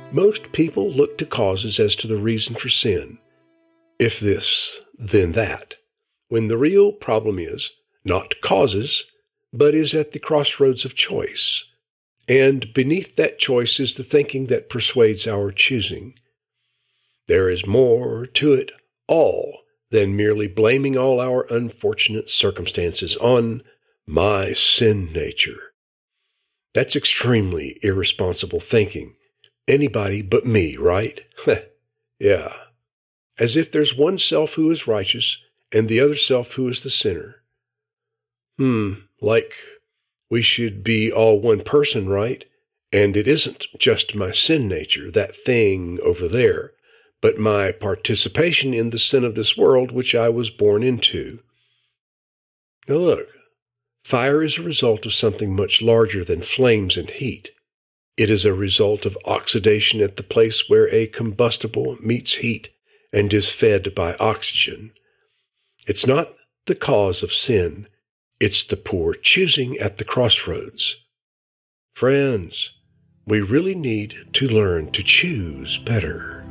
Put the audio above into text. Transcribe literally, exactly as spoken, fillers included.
Most people look to causes as to the reason for sin. If this, then that. When the real problem is not causes, but is at the crossroads of choice. And beneath that choice is the thinking that persuades our choosing. There is more to it all than merely blaming all our unfortunate circumstances on my sin nature. That's extremely irresponsible thinking. Anybody but me, right? Yeah. As if there's one self who is righteous and the other self who is the sinner. Hmm, like we should be all one person, right? And it isn't just my sin nature, that thing over there, but my participation in the sin of this world which I was born into. Now look, fire is a result of something much larger than flames and heat. It is a result of oxidation at the place where a combustible meets heat and is fed by oxygen. It's not the cause of sin. It's the poor choosing at the crossroads. Friends, we really need to learn to choose better.